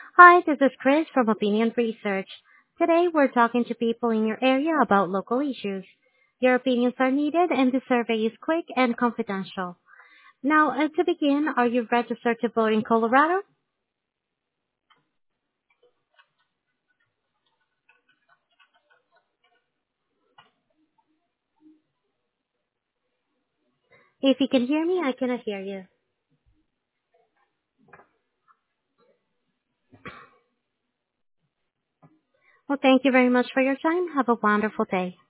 Hi, this is Chris from Opinion Research. Today we're talking to people in your area about local issues. Your opinions are needed and the survey is quick and confidential. Now, to begin, are you registered to vote in Colorado? If you can hear me, I cannot hear you. Well, thank you very much for your time. Have a wonderful day.